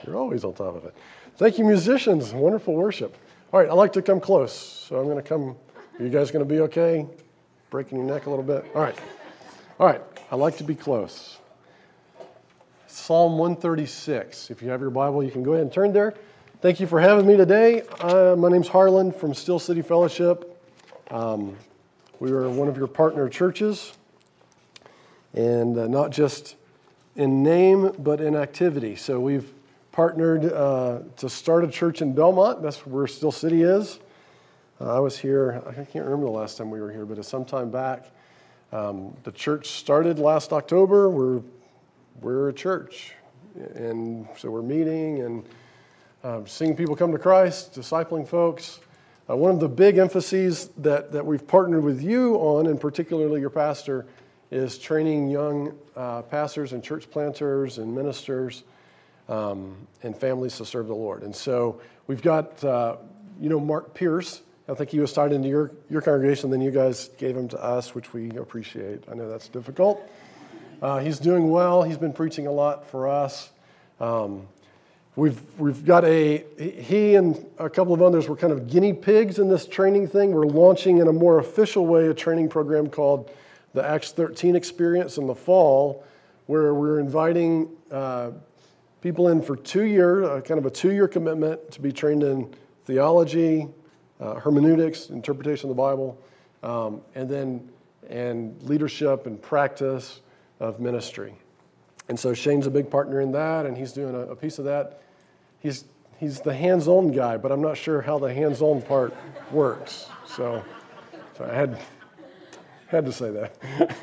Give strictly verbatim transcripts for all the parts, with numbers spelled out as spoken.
You're always on top of it. Thank you, musicians. Wonderful worship. All right, I'd like to come close. So I'm going to come. Are you guys going to be okay? Breaking your neck a little bit? All right. All right. I like to be close. Psalm one thirty-six. If you have your Bible, you can go ahead and turn there. Thank you for having me today. Uh, my name's Harlan from Still City Fellowship. Um, we are one of your partner churches. And uh, not just in name, but in activity. So we've partnered uh, to start a church in Belmont. That's where Still City is. Uh, I was here, I can't remember the last time we were here, but it's some time back. Um, the church started last October. We're we're a church. And so we're meeting and uh, seeing people come to Christ, discipling folks. Uh, one of the big emphases that, that we've partnered with you on, and particularly your pastor, is training young uh, pastors and church planters and ministers um, and families to serve the Lord. And so we've got, uh, you know, Mark Pierce. I think he was tied into your, your congregation, then you guys gave him to us, which we appreciate. I know that's difficult. Uh, he's doing well. He's been preaching a lot for us. Um, we've we've got a, he and a couple of others were kind of guinea pigs in this training thing. We're launching in a more official way a training program called the Acts thirteen Experience in the fall, where we're inviting uh, people in for two years, uh, kind of a two-year commitment to be trained in theology, uh, hermeneutics, interpretation of the Bible, um, and then and leadership and practice of ministry. And so Shane's a big partner in that, and he's doing a, a piece of that. He's he's the hands-on guy, but I'm not sure how the hands-on part works. So, so I had. Had to say that.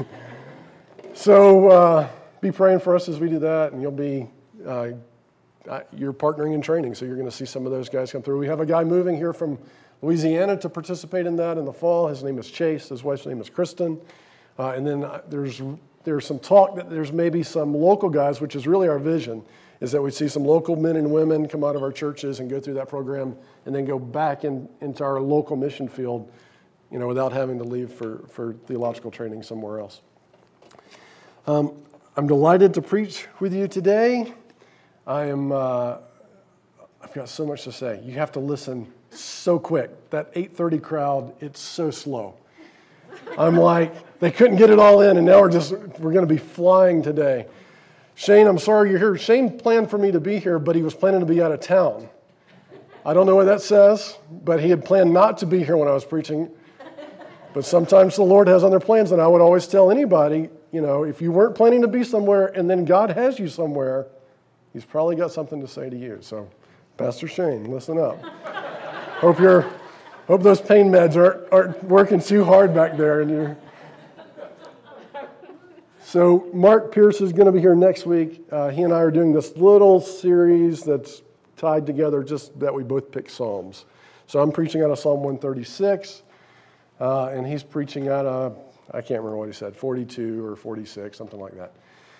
So uh, be praying for us as we do that, and you'll be, uh, you're partnering in training, so you're going to see some of those guys come through. We have a guy moving here from Louisiana to participate in that in the fall. His name is Chase. His wife's name is Kristen. Uh, and then there's there's some talk that there's maybe some local guys, which is really our vision, is that we see some local men and women come out of our churches and go through that program and then go back in, into our local mission field, you know, without having to leave for, for theological training somewhere else. Um, I'm delighted to preach with you today. I am, uh, I've got so much to say. You have to listen so quick. That eight thirty crowd, it's so slow. I'm like, they couldn't get it all in, and now we're just, we're going to be flying today. Shane, I'm sorry you're here. Shane planned for me to be here, but he was planning to be out of town. I don't know what that says, but he had planned not to be here when I was preaching. But sometimes the Lord has other plans, and I would always tell anybody, you know, if you weren't planning to be somewhere and then God has you somewhere, He's probably got something to say to you. So, Pastor Shane, listen up. hope you're, hope those pain meds aren't, aren't working too hard back there. And you're... So, Mark Pierce is going to be here next week. Uh, he and I are doing this little series that's tied together, just that we both pick Psalms. So, I'm preaching out of Psalm one thirty-six. Uh, and he's preaching out of, I can't remember what he said, forty-two or forty-six, something like that.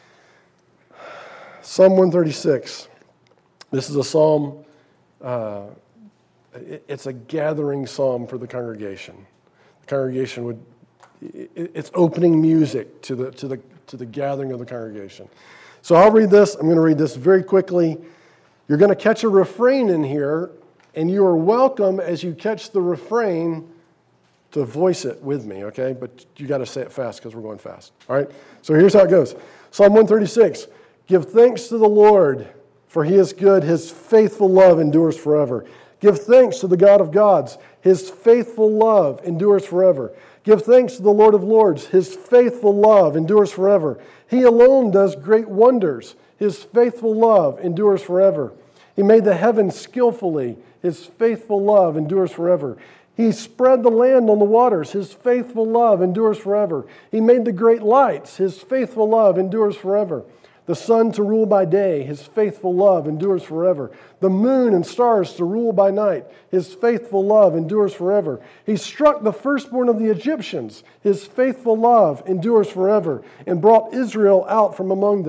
Psalm one thirty-six. This is a psalm, uh, it, it's a gathering psalm for the congregation. The congregation would, it, it's opening music to the, to, the, to the gathering of the congregation. So I'll read this. I'm going to read this very quickly. You're going to catch a refrain in here, and you are welcome as you catch the refrain to voice it with me, okay? But you got to say it fast because we're going fast, all right? So here's how it goes. Psalm one thirty-six, give thanks to the Lord, for He is good. His faithful love endures forever. Give thanks to the God of gods. His faithful love endures forever. Give thanks to the Lord of lords. His faithful love endures forever. He alone does great wonders. His faithful love endures forever. He made the heavens skillfully. His faithful love endures forever. He spread the land on the waters. His faithful love endures forever. He made the great lights. His faithful love endures forever. The sun to rule by day. His faithful love endures forever. The moon and stars to rule by night. His faithful love endures forever. He struck the firstborn of the Egyptians. His faithful love endures forever, and brought Israel out from among them.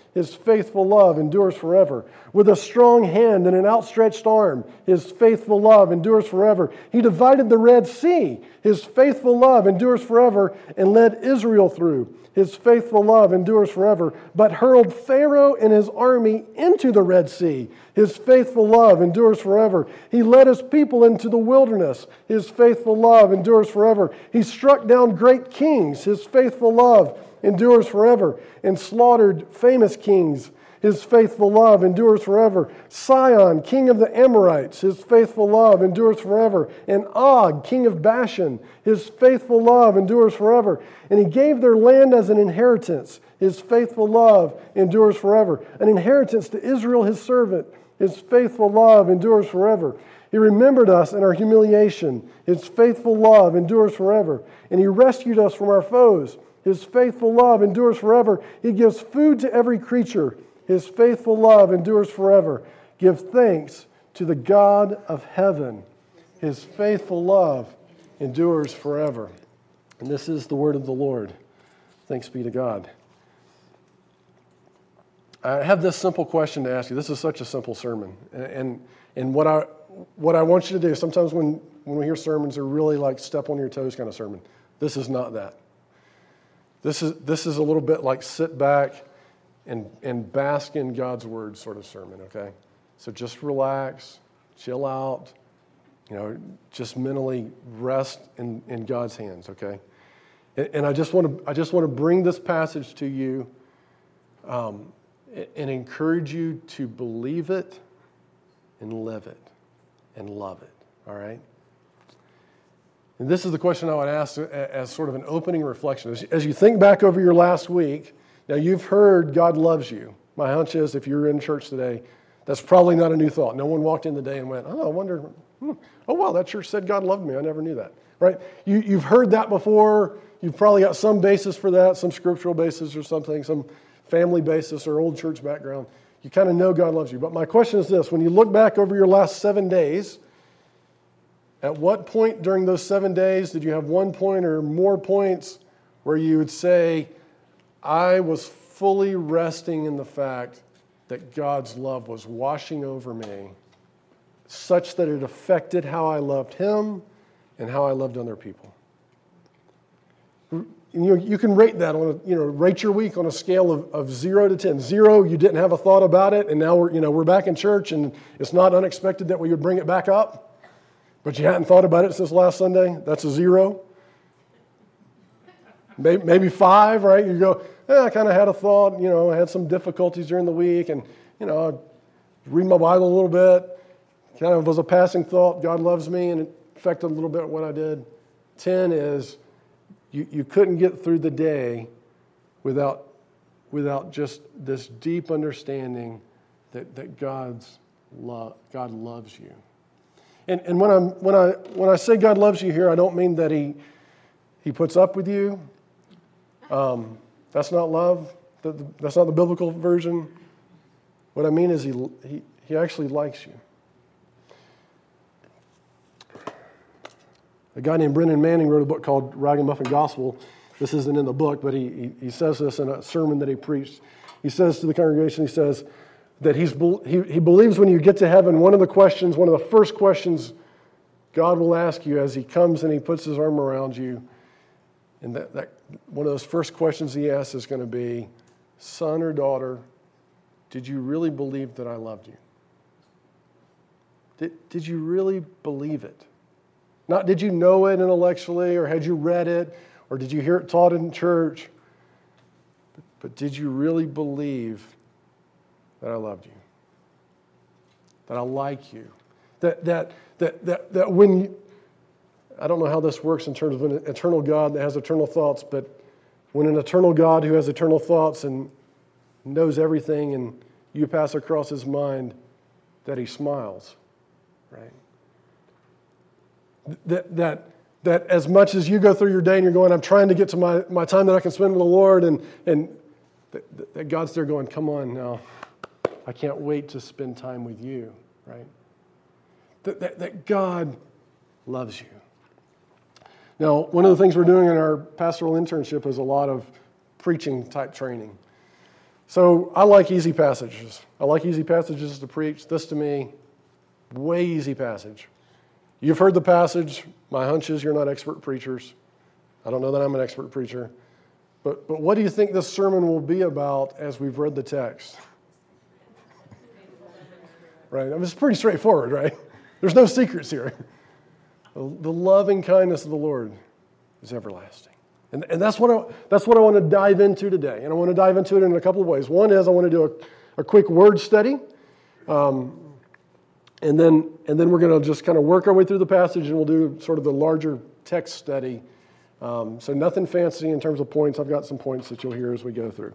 His faithful love endures forever. With a strong hand and an outstretched arm, His faithful love endures forever. He divided the Red Sea. His faithful love endures forever, and led Israel through. His faithful love endures forever, but hurled Pharaoh and his army into the Red Sea. His faithful love endures forever. He led His people into the wilderness. His faithful love endures forever. He struck down great kings. His faithful love endures forever, and slaughtered famous kings. His faithful love endures forever. Sihon, king of the Amorites, His faithful love endures forever. And Og, king of Bashan, His faithful love endures forever. And He gave their land as an inheritance. His faithful love endures forever. An inheritance to Israel, His servant. His faithful love endures forever. He remembered us in our humiliation. His faithful love endures forever. And He rescued us from our foes. His faithful love endures forever. He gives food to every creature. His faithful love endures forever. Give thanks to the God of heaven. His faithful love endures forever. And this is the word of the Lord. Thanks be to God. I have this simple question to ask you. This is such a simple sermon. And, and what I what I want you to do, sometimes when, when we hear sermons, they're really like step on your toes kind of sermon. This is not that. This is this is a little bit like sit back and, and bask in God's word sort of sermon, okay? So just relax, chill out, you know, just mentally rest in, in God's hands, okay? And, and I just want to I just want to bring this passage to you um, and encourage you to believe it and live it and love it, all right? And this is the question I would ask as sort of an opening reflection. As, as you think back over your last week, now you've heard God loves you. My hunch is if you're in church today, that's probably not a new thought. No one walked in today and went, oh, I wonder, hmm, oh, wow, that church said God loved me. I never knew that, right? You, you've heard that before. You've probably got some basis for that, some scriptural basis or something, some family basis or old church background. You kind of know God loves you. But my question is this. When you look back over your last seven days, at what point during those seven days did you have one point or more points where you would say, I was fully resting in the fact that God's love was washing over me such that it affected how I loved Him and how I loved other people? You, you can rate that on a, you know, rate your week on a scale of, of zero to ten. Zero, you didn't have a thought about it, and now we're, you know, we're back in church, and it's not unexpected that we would bring it back up. But you hadn't thought about it since last Sunday? That's a zero. Maybe, maybe five, right? You go, eh, I kind of had a thought, you know, I had some difficulties during the week, and, you know, I read my Bible a little bit. Kind of was a passing thought, God loves me, and it affected a little bit what I did. Ten is you, you couldn't get through the day without, without just this deep understanding that, that God's love, God loves you. And, and when, I'm, when, I, when I say God loves you here, I don't mean that He, he puts up with you. Um, that's not love. That's not the biblical version. What I mean is he, he, he actually likes you. A guy named Brennan Manning wrote a book called Ragamuffin Gospel. This isn't in the book, but he, he, he says this in a sermon that he preached. He says to the congregation, he says, that he's, he, he believes when you get to heaven, one of the questions, one of the first questions God will ask you as He comes and He puts His arm around you, and that, that one of those first questions He asks is going to be, son or daughter, did you really believe that I loved you? Did, did you really believe it? Not did you know it intellectually, or had you read it, or did you hear it taught in church, but, but did you really believe that I loved you, that I like you, that that that that that when you, I don't know how this works in terms of an eternal God that has eternal thoughts, but when an eternal God who has eternal thoughts and knows everything, and you pass across His mind, that He smiles, right? That that that as much as you go through your day and you're going, I'm trying to get to my, my time that I can spend with the Lord, and and that, that God's there going, come on now. I can't wait to spend time with you, right? That, that, that God loves you. Now, one of the things we're doing in our pastoral internship is a lot of preaching type training. So I like easy passages. I like easy passages to preach. This to me, way easy passage. You've heard the passage. My hunch is you're not expert preachers. I don't know that I'm an expert preacher. But, but what do you think this sermon will be about as we've read the text? Right? I mean, it's pretty straightforward, right? There's no secrets here. The, the loving kindness of the Lord is everlasting. And, and that's what I, that's what I want to dive into today. And I want to dive into it in a couple of ways. One is I want to do a, a quick word study. Um, and then and then we're going to just kind of work our way through the passage, and we'll do sort of the larger text study. Um, so nothing fancy in terms of points. I've got some points that you'll hear as we go through.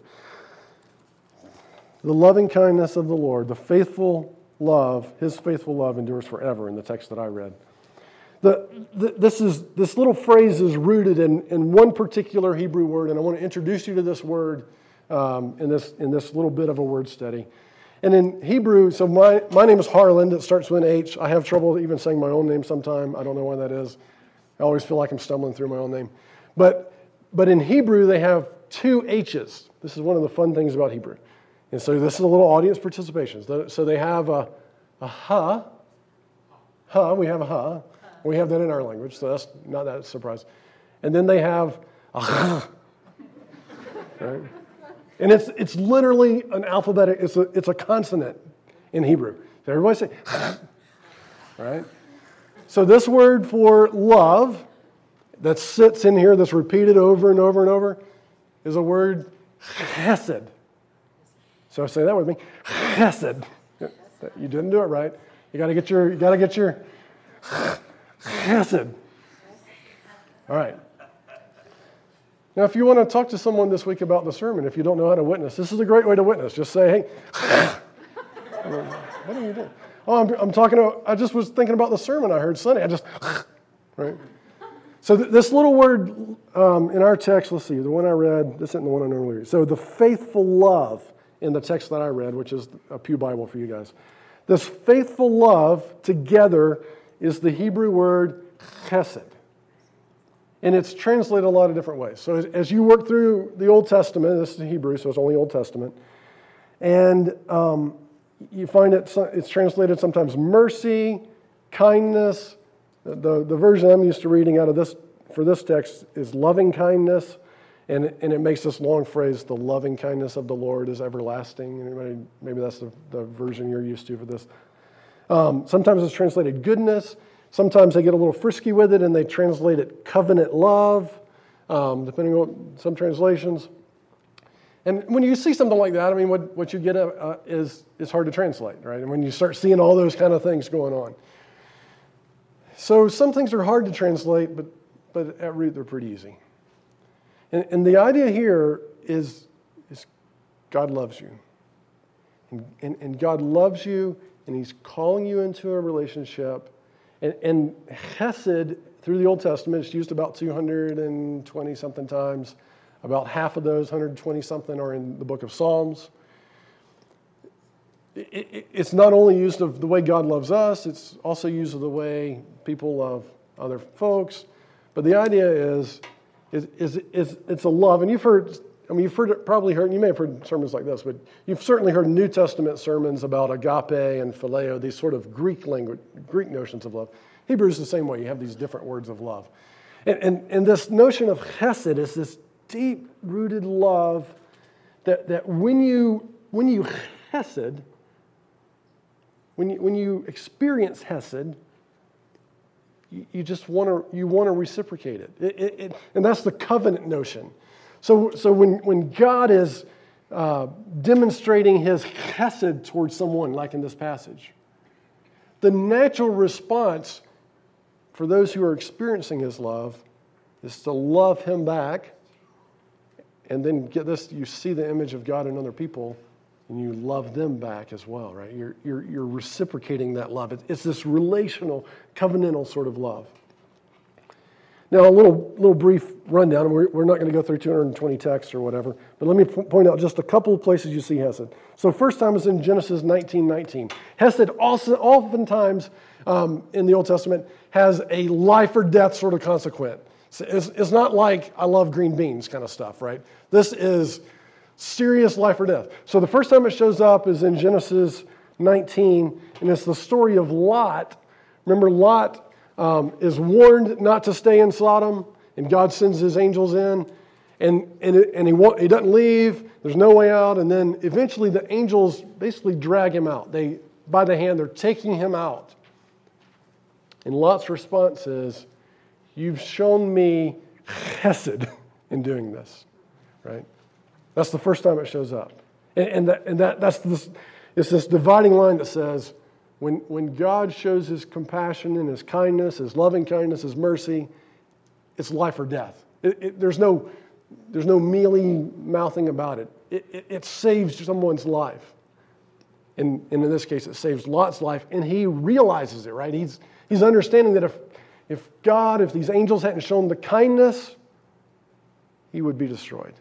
The loving kindness of the Lord, the faithful love, his faithful love endures forever in the text that I read. The, the, this is this little phrase is rooted in, in one particular Hebrew word, and I want to introduce you to this word um, in this in this little bit of a word study. And in Hebrew, so my, my name is Harland. It starts with an H. I have trouble even saying my own name sometime. I don't know why that is. I always feel like I'm stumbling through my own name. But but in Hebrew, they have two H's. This is one of the fun things about Hebrew. And so this is a little audience participation. So they have a, a ha. Ha, we have a ha. We have that in our language, so that's not that surprising. And then they have a ha. Right? And it's it's literally an alphabetic, it's a, it's a consonant in Hebrew. So everybody say, right? So this word for love that sits in here, that's repeated over and over and over, is a word chesed. So say that with me, chesed. You didn't do it right. You got to get your, you got to get your chesed. All right. Now, if you want to talk to someone this week about the sermon, if you don't know how to witness, this is a great way to witness. Just say, hey, what are you doing? Oh, I'm, I'm talking about, I just was thinking about the sermon I heard Sunday. I just, right? So th- this little word um, in our text, let's see, the one I read, this isn't the one I normally read. So the faithful love in the text that I read, which is a Pew Bible for you guys. This faithful love together is the Hebrew word chesed. And it's translated a lot of different ways. So as, as you work through the Old Testament, this is Hebrew, so it's only Old Testament, and um, you find it, it's translated sometimes mercy, kindness. The, the version I'm used to reading out of this, for this text, is loving kindness, and, and it makes this long phrase, the loving kindness of the Lord is everlasting. Anybody, maybe that's the, the version you're used to for this. Um, sometimes it's translated goodness. Sometimes they get a little frisky with it and they translate it covenant love, um, depending on some translations. And when you see something like that, I mean, what, what you get uh, is, is hard to translate, right? And when you start seeing all those kind of things going on. So some things are hard to translate, but, but at root they're pretty easy. And, and the idea here is, is God loves you. And, and, and God loves you, and he's calling you into a relationship. And, and chesed, through the Old Testament, it's used about two hundred twenty something times. About half of those, one hundred twenty something, are in the book of Psalms. It, it, it's not only used of the way God loves us, it's also used of the way people love other folks. But the idea is, is, is, is it's a love. And you've heard, I mean, you've heard, probably heard, you may have heard sermons like this, but you've certainly heard New Testament sermons about agape and phileo, these sort of Greek language, Greek notions of love. Hebrew is the same way. You have these different words of love. And, and, and this notion of chesed is this deep-rooted love that, that when you when you chesed, when you, when you experience chesed, you, you just want to you want to reciprocate it. It, it, it. And that's the covenant notion. So, so when, when God is uh, demonstrating his chesed towards someone, like in this passage, the natural response for those who are experiencing his love is to love him back. And then get this, you see the image of God in other people, and you love them back as well, right? You're, you're, you're reciprocating that love. It's, it's this relational, covenantal sort of love. Now, a little little brief rundown. We're, we're not going to go through two hundred twenty texts or whatever, but let me p- point out just a couple of places you see Hesed. So first time is in Genesis nineteen nineteen. Hesed also oftentimes um, in the Old Testament has a life or death sort of consequence. It's, it's not like I love green beans kind of stuff, right? This is Serious life or death. So the first time it shows up is in Genesis nineteen, and it's the story of Lot. Remember, Lot um, is warned not to stay in Sodom, and God sends his angels in, and, and, it, and he, won't, he doesn't leave. There's no way out, and then eventually the angels basically drag him out. They, by the hand, they're taking him out. And Lot's response is, you've shown me chesed in doing this, right? That's the first time it shows up. And, and, that, and that, that's this, it's this dividing line that says, when, when God shows his compassion and his kindness, his loving kindness, his mercy, it's life or death. It, it, there's no, there's no mealy-mouthing about it. It, it. it saves someone's life. And, and in this case, it saves Lot's life, and he realizes it, right? He's, he's understanding that if, if God, if these angels hadn't shown the kindness, he would be destroyed.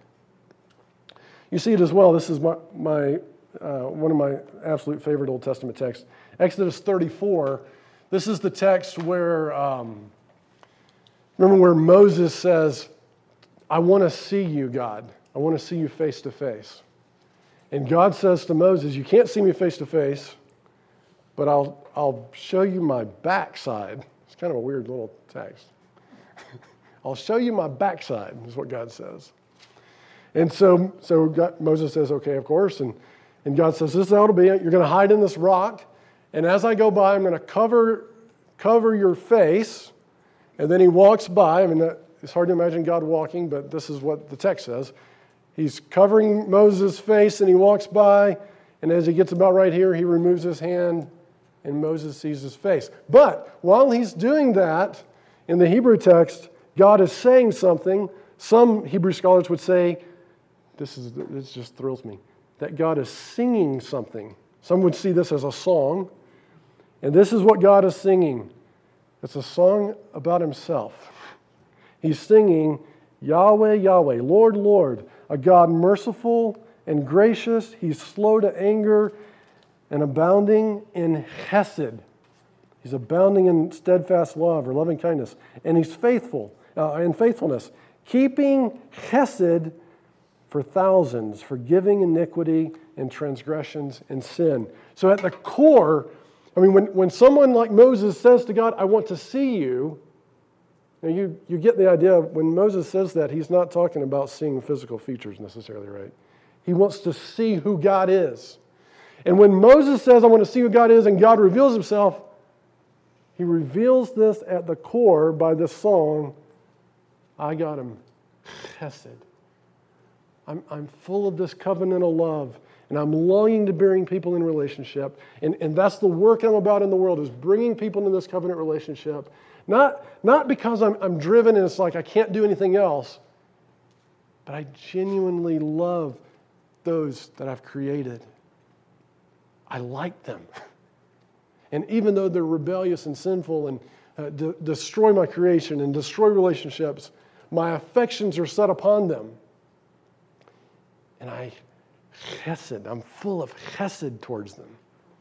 You see it as well. This is my, my uh, one of my absolute favorite Old Testament texts. Exodus thirty-four. This is the text where, um, remember where Moses says, I want to see you, God. I want to see you face to face. And God says to Moses, you can't see me face to face, but I'll, I'll show you my backside. It's kind of a weird little text. I'll show you my backside, is what God says. And so, so God, Moses says, okay, of course. And, and God says, this is how it'll be. You're going to hide in this rock. And as I go by, I'm going to cover, cover your face. And then he walks by. I mean, that, it's hard to imagine God walking, but this is what the text says. He's covering Moses' face, and he walks by. And as he gets about right here, he removes his hand, and Moses sees his face. But while he's doing that, in the Hebrew text, God is saying something. Some Hebrew scholars would say, This is this just thrills me, that God is singing something. Some would see this as a song. And this is what God is singing. It's a song about himself. He's singing, Yahweh, Yahweh, Lord, Lord, a God merciful and gracious. He's slow to anger and abounding in chesed. He's abounding in steadfast love or loving kindness. And he's faithful uh, in faithfulness, keeping chesed for thousands, forgiving iniquity and transgressions and sin. So at the core, I mean, when, when someone like Moses says to God, I want to see you, you, know, you, you get the idea. When Moses says that, he's not talking about seeing physical features necessarily, right? He wants to see who God is. And when Moses says, I want to see who God is, and God reveals himself, he reveals this at the core by this song, I got him chesed. I'm, I'm full of this covenantal love, and I'm longing to bring people in relationship. And, and that's the work I'm about in the world, is bringing people into this covenant relationship. Not, not because I'm, I'm driven and it's like I can't do anything else, but I genuinely love those that I've created. I like them. And even though they're rebellious and sinful and uh, de- destroy my creation and destroy relationships, my affections are set upon them. And I, chesed, I'm full of chesed towards them.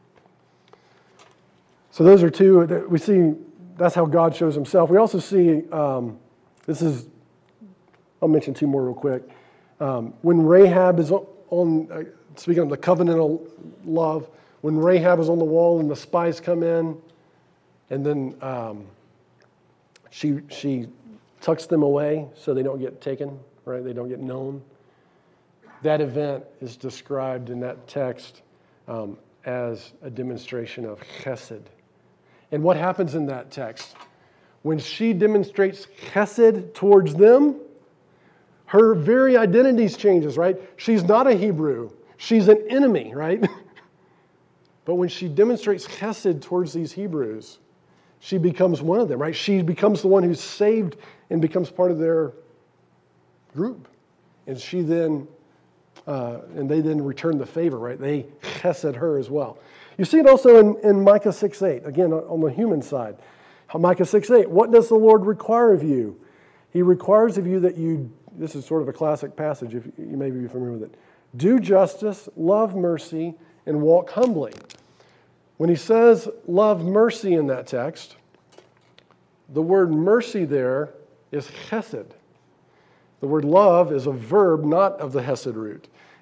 So those are two that we see. That's how God shows himself. We also see, um, this is, I'll mention two more real quick. Um, when Rahab is on, on uh, speaking of the covenantal love, when Rahab is on the wall and the spies come in, and then um, she she tucks them away so they don't get taken, right? They don't get known. That event is described in that text um, as a demonstration of chesed. And what happens in that text? When she demonstrates chesed towards them, her very identity changes, right? She's not a Hebrew. She's an enemy, right? But when she demonstrates chesed towards these Hebrews, she becomes one of them, right? She becomes the one who's saved and becomes part of their group. And she then, uh, and they then return the favor, right? They chesed her as well. You see it also in, in Micah six eight, again, on the human side. Micah six eight, what does the Lord require of you? He requires of you that you, this is sort of a classic passage, if you may be familiar with it, do justice, love mercy, and walk humbly. When he says love mercy in that text, the word mercy there is chesed. The word love is a verb, not of the hesed root.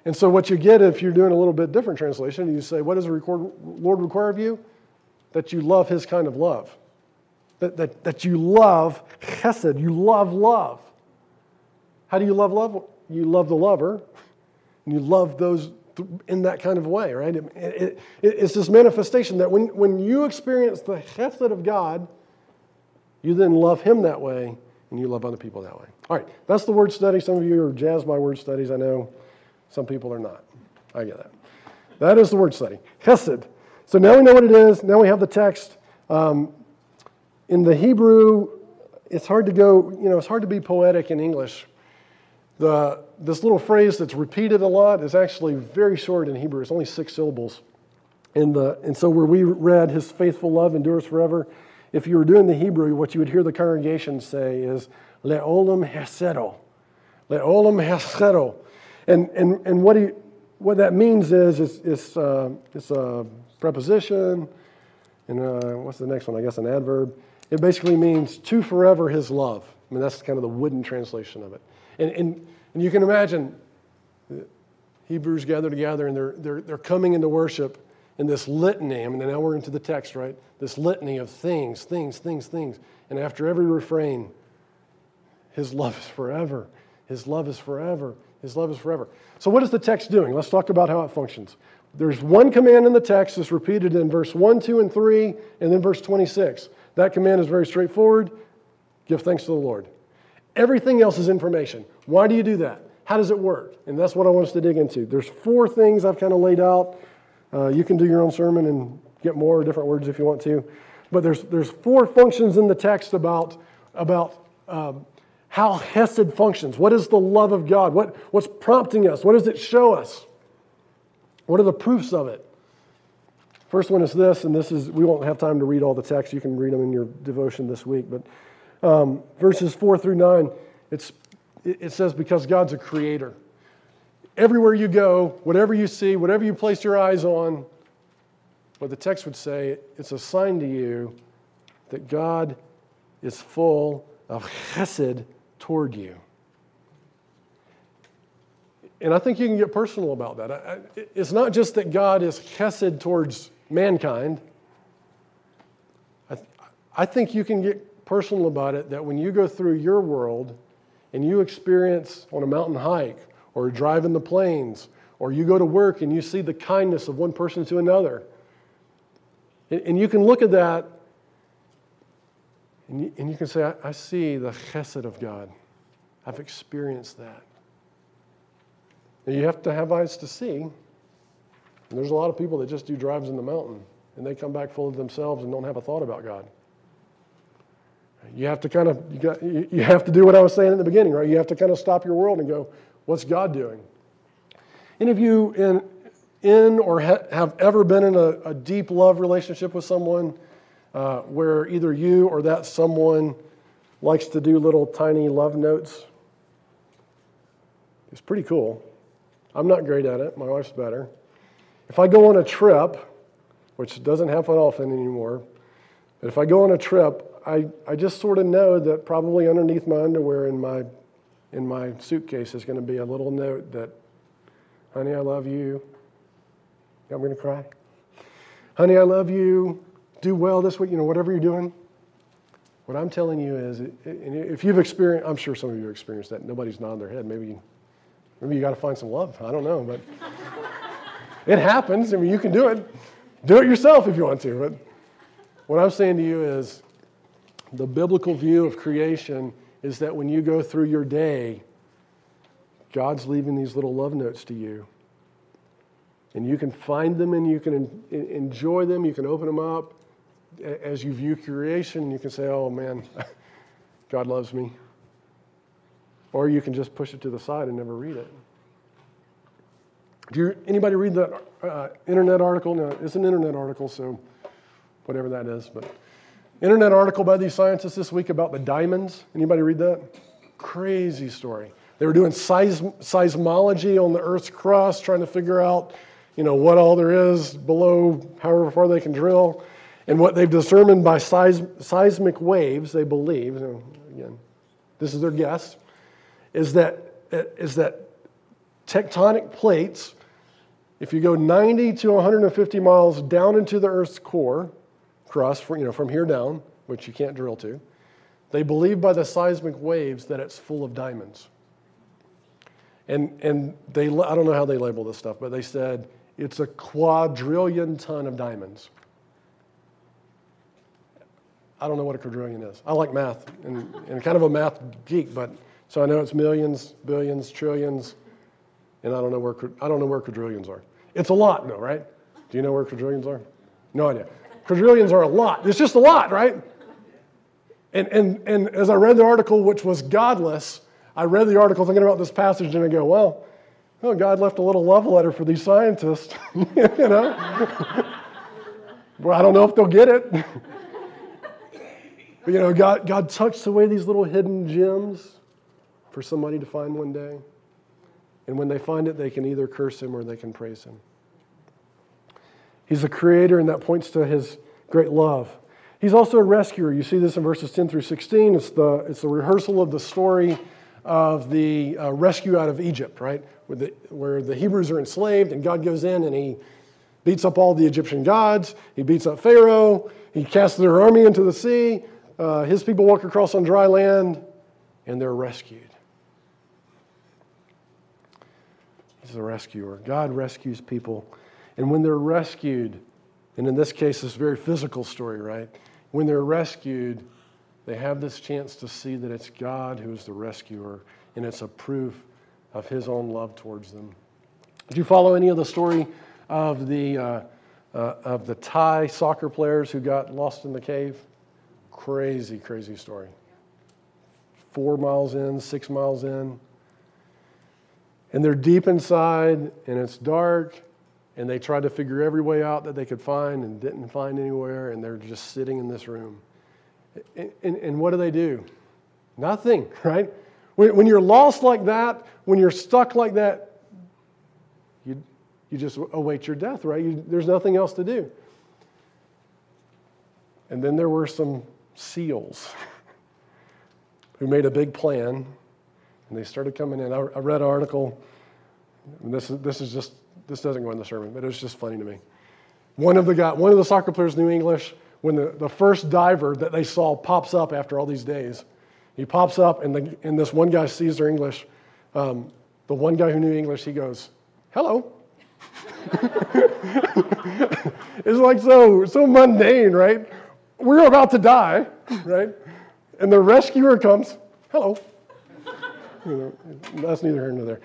And so what you get if you're doing a little bit different translation, you say, what does the record, Lord require of you? That you love his kind of love. That, that, that you love chesed, you love love. How do you love love? You love the lover, and you love those in that kind of way, right? It, it, it, it's this manifestation that when, when you experience the chesed of God, you then love him that way, and you love other people that way. All right, that's the word study. Some of you are jazzed by word studies, I know. Some people are not. I get that. That is the word study. Chesed. So now we know what it is. Now we have the text. Um, in the Hebrew, it's hard to go, you know, it's hard to be poetic in English. The, this little phrase that's repeated a lot is actually very short in Hebrew. It's only six syllables. And, the, and so where we read, his faithful love endures forever, if you were doing the Hebrew, what you would hear the congregation say is, Le'olam hesedo. Le'olam hesedo. And, and, and what, he, what that means is it's, it's, uh, it's a preposition, and uh, what's the next one? I guess an adverb. It basically means to forever his love. I mean, that's kind of the wooden translation of it. And, and, and you can imagine Hebrews gather together and they're, they're, they're coming into worship in this litany. I mean, now we're into the text, right? This litany of things, things, things, things. And after every refrain, his love is forever. His love is forever. His love is forever. So what is the text doing? Let's talk about how it functions. There's one command in the text that's repeated in verse one, two, and three, and then verse twenty-six. That command is very straightforward. Give thanks to the Lord. Everything else is information. Why do you do that? How does it work? And that's what I want us to dig into. There's four things I've kind of laid out. Uh, you can do your own sermon and get more different words if you want to. But there's there's four functions in the text about, about um, how Hesed functions. What is the love of God? What, what's prompting us? What does it show us? What are the proofs of it? First one is this, and this is, we won't have time to read all the text. You can read them in your devotion this week. But um, verses four through nine, it's, it says, because God's a creator. Everywhere you go, whatever you see, whatever you place your eyes on, what the text would say, it's a sign to you that God is full of chesed toward you. And I think you can get personal about that. I, I, it's not just that God is chesed towards mankind. I, th- I think you can get personal about it that when you go through your world and you experience on a mountain hike or drive in the plains or you go to work and you see the kindness of one person to another, and, and you can look at that and you, and you can say, I, I see the chesed of God. I've experienced that. Now, you have to have eyes to see. And there's a lot of people that just do drives in the mountain, and they come back full of themselves and don't have a thought about God. You have to kind of, you, got, you, you have to do what I was saying in the beginning, right? You have to kind of stop your world and go, what's God doing? Any of you in, in or ha, have ever been in a, a deep love relationship with someone uh, where either you or that someone likes to do little tiny love notes? It's pretty cool. I'm not great at it. My wife's better. If I go on a trip, which doesn't happen often anymore, but if I go on a trip, I, I just sort of know that probably underneath my underwear in my in my suitcase is going to be a little note that, honey, I love you. I'm going to cry. Honey, I love you. Do well this week. You know, whatever you're doing. What I'm telling you is, if you've experienced, I'm sure some of you have experienced that. Nobody's nodding their head. Maybe Maybe you got to find some love. I don't know, but it happens. I mean, you can do it. Do it yourself if you want to. But what I'm saying to you is the biblical view of creation is that when you go through your day, God's leaving these little love notes to you. And you can find them and you can enjoy them. You can open them up as you view creation. You can say, oh, man, God loves me. Or you can just push it to the side and never read it. Do you, anybody read that uh, internet article? No, it's an internet article, so whatever that is. But internet article by these scientists this week about the diamonds. Anybody read that? Crazy story. They were doing seism- seismology on the Earth's crust, trying to figure out, you know, what all there is below, however far they can drill. And what they've determined by seis- seismic waves, they believe, you know, again, this is their guess, is that is that tectonic plates. If you go ninety to one hundred fifty miles down into the Earth's core, crust, you know, from here down, which you can't drill to, they believe by the seismic waves that it's full of diamonds. And and they, I don't know how they label this stuff, but they said it's a quadrillion ton of diamonds. I don't know what a quadrillion is. I like math and, and kind of a math geek, but so I know it's millions, billions, trillions, and I don't know where I don't know where quadrillions are. It's a lot, though, right? Do you know where quadrillions are? No idea. Quadrillions are a lot. It's just a lot, right? And and and as I read the article, which was godless, I read the article thinking about this passage, and I go, well, oh, God left a little love letter for these scientists, you know? Well, I don't know if they'll get it. But, you know, God, God tucks away these little hidden gems for somebody to find one day. And when they find it, they can either curse him or they can praise him. He's a creator, and that points to his great love. He's also a rescuer. You see this in verses ten through sixteen. It's the, it's the rehearsal of the story of the uh, rescue out of Egypt, right? Where the, where the Hebrews are enslaved, and God goes in and he beats up all the Egyptian gods. He beats up Pharaoh. He casts their army into the sea. Uh, his people walk across on dry land, and they're rescued. He's a rescuer. God rescues people. And when they're rescued, and in this case, it's a very physical story, right? When they're rescued, they have this chance to see that it's God who is the rescuer, and it's a proof of his own love towards them. Did you follow any of the story of the uh, uh, of the Thai soccer players who got lost in the cave? Crazy, crazy story. Four miles in, six miles in. And they're deep inside, and it's dark, and they tried to figure every way out that they could find and didn't find anywhere, and they're just sitting in this room. And, and, and what do they do? Nothing, right? When, when you're lost like that, when you're stuck like that, you, you just await your death, right? You, there's nothing else to do. And then there were some seals who made a big plan, and they started coming in. I, I read an article, and this is, this is just, this doesn't go in the sermon, but it was just funny to me. One of the guy, one of the soccer players knew English. When the, the first diver that they saw pops up after all these days, he pops up, and, the, and this one guy sees their English. Um, the one guy who knew English, he goes, hello. It's like so, so mundane, right? We're about to die, right? And the rescuer comes, hello. You know, that's neither here nor there.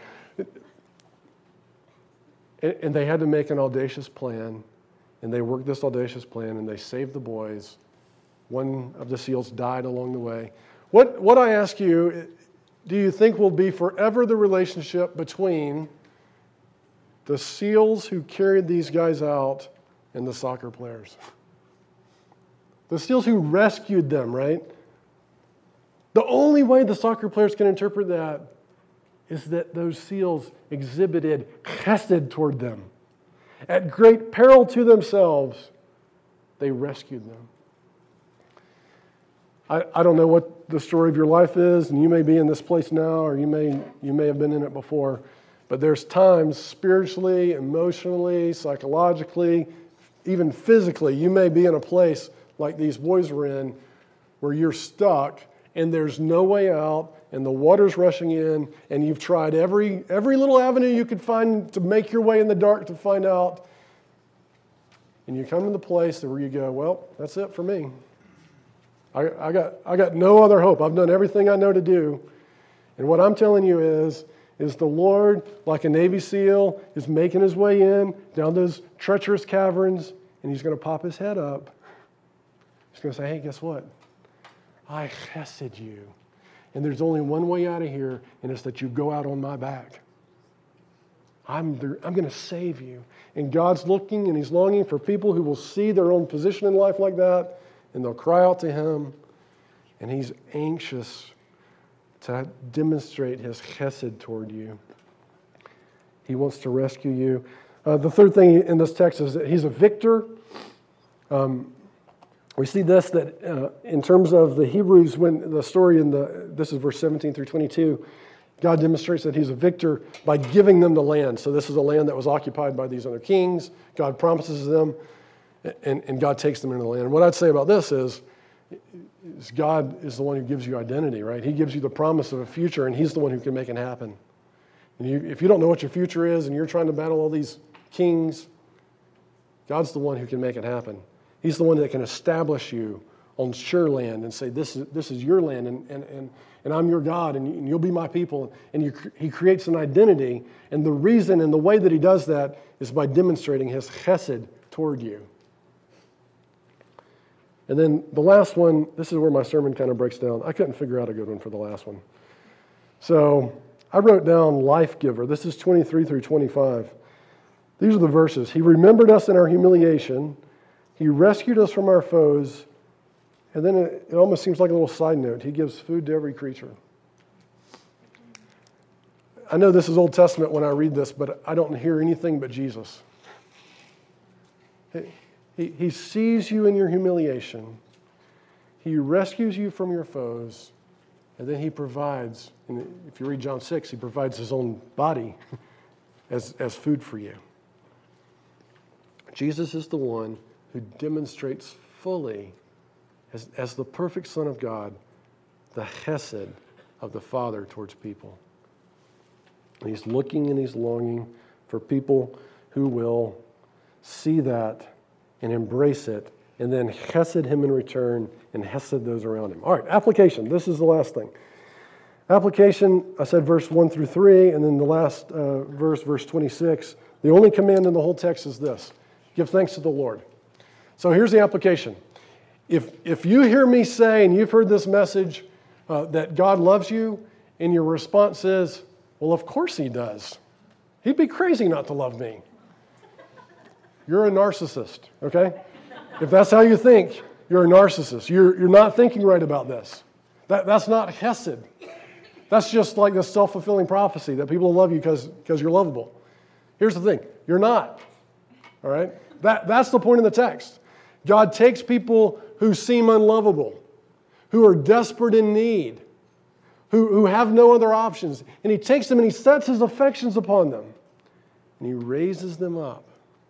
And, and they had to make an audacious plan. And they worked this audacious plan, and they saved the boys. One of the seals died along the way. What, what I ask you, do you think will be forever the relationship between the seals who carried these guys out and the soccer players? The seals who rescued them, right? The only way the soccer players can interpret that is that those seals exhibited chesed toward them. At great peril to themselves, they rescued them. I, I don't know what the story of your life is, and you may be in this place now, or you may you may have been in it before, but there's times spiritually, emotionally, psychologically, even physically, you may be in a place like these boys were in, where you're stuck, and there's no way out, and the water's rushing in, and you've tried every every little avenue you could find to make your way in the dark to find out. And you come to the place where you go, well, that's it for me. I, I got I got no other hope. I've done everything I know to do. And what I'm telling you is, is the Lord, like a Navy SEAL, is making his way in down those treacherous caverns, and he's going to pop his head up. He's going to say, hey, guess what? I chesed you. And there's only one way out of here, and it's that you go out on my back. I'm, the, I'm going to save you. And God's looking, and he's longing for people who will see their own position in life like that, and they'll cry out to him. And he's anxious to demonstrate his chesed toward you. He wants to rescue you. Uh, the third thing in this text is that he's a victor. Um, We see this, that uh, in terms of the Hebrews, when the story in the, this is verse seventeen through twenty-two, God demonstrates that he's a victor by giving them the land. So this is a land that was occupied by these other kings. God promises them, and, and God takes them into the land. And what I'd say about this is, is God is the one who gives you identity, right? He gives you the promise of a future, and he's the one who can make it happen. And you, if you don't know what your future is and you're trying to battle all these kings, God's the one who can make it happen. He's the one that can establish you on sure land and say, this is this is your land, and and and, and I'm your God, and you'll be my people. And you, he creates an identity, and the reason and the way that he does that is by demonstrating his chesed toward you. And then the last one, this is where my sermon kind of breaks down. I couldn't figure out a good one for the last one. So I wrote down life giver. This is twenty-three through twenty-five. These are the verses. He remembered us in our humiliation. He rescued us from our foes. And then it, it almost seems like a little side note. He gives food to every creature. I know this is Old Testament when I read this, but I don't hear anything but Jesus. He, he, he sees you in your humiliation. He rescues you from your foes. And then he provides, and if you read John six, he provides his own body as, as food for you. Jesus is the one who demonstrates fully, as, as the perfect Son of God, the chesed of the Father towards people. And he's looking and he's longing for people who will see that and embrace it, and then chesed him in return and chesed those around him. All right, application. This is the last thing. Application, I said verse one through three, and then the last uh, verse, verse twenty-six. The only command in the whole text is this: give thanks to the Lord. So here's the application. If, if you hear me say, and you've heard this message, uh, that God loves you, and your response is, well, of course he does. He'd be crazy not to love me. You're a narcissist, okay? If that's how you think, you're a narcissist. You're, you're not thinking right about this. That, that's not chesed. That's just like the self-fulfilling prophecy that people will love you because because you're lovable. Here's the thing. You're not. All right? That, that's the point of the text. God takes people who seem unlovable, who are desperate in need, who, who have no other options, and he takes them and he sets his affections upon them, and he raises them up.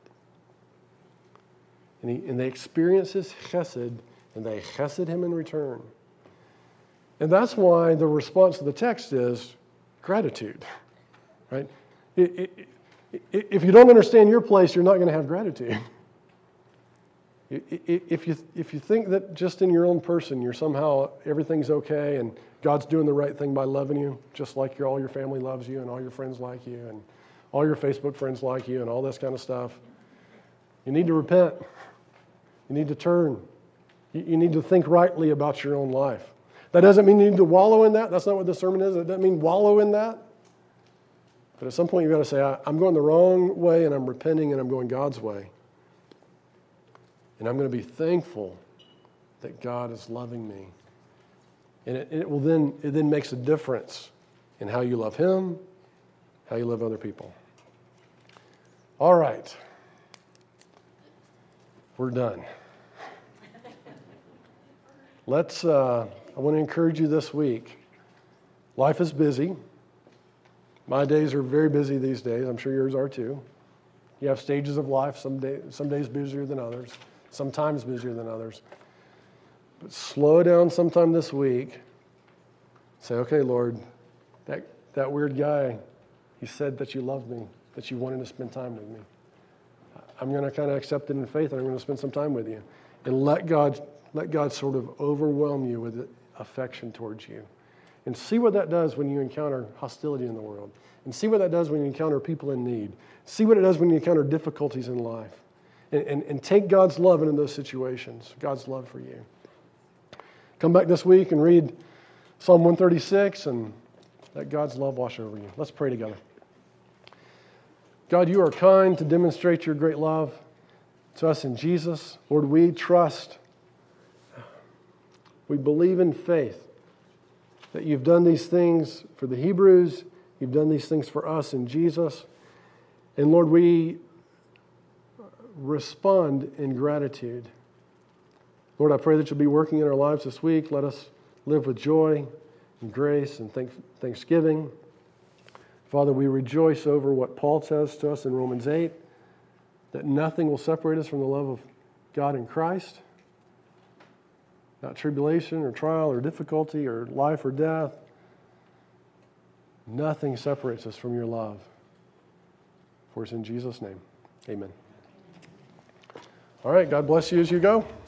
And, he, and they experience his chesed, and they chesed him in return. And that's why the response to the text is gratitude, right? It, it, it, if you don't understand your place, you're not going to have gratitude. If you, if you think that just in your own person, you're somehow, everything's okay, and God's doing the right thing by loving you, just like your, all your family loves you, and all your friends like you, and all your Facebook friends like you, and all this kind of stuff, you need to repent. You need to turn. You, you need to think rightly about your own life. That doesn't mean you need to wallow in that. That's not what this sermon is. It doesn't mean wallow in that. But at some point, you've got to say, I, I'm going the wrong way, and I'm repenting, and I'm going God's way. And I'm going to be thankful that God is loving me. And it, it will then, it then makes a difference in how you love him, how you love other people. All right. We're done. Let's, uh, I want to encourage you this week. Life is busy. My days are very busy these days. I'm sure yours are too. You have stages of life, some, day, some days busier than others, sometimes busier than others. But slow down sometime this week. Say, okay, Lord, that, that weird guy, he said that you loved me, that you wanted to spend time with me. I'm going to kind of accept it in faith, and I'm going to spend some time with you. And let God, let God sort of overwhelm you with affection towards you. And see what that does when you encounter hostility in the world. And see what that does when you encounter people in need. See what it does when you encounter difficulties in life. And, and, and take God's love into those situations, God's love for you. Come back this week and read Psalm one thirty-six and let God's love wash over you. Let's pray together. God, you are kind to demonstrate your great love to us in Jesus. Lord, we trust, we believe in faith that you've done these things for the Hebrews, you've done these things for us in Jesus. And Lord, we respond in gratitude. Lord, I pray that you'll be working in our lives this week. Let us live with joy and grace and thank- thanksgiving. Father, we rejoice over what Paul says to us in Romans eight, that nothing will separate us from the love of God in Christ. Not tribulation or trial or difficulty or life or death. Nothing separates us from your love. For it's in Jesus' name. Amen. All right, God bless you as you go.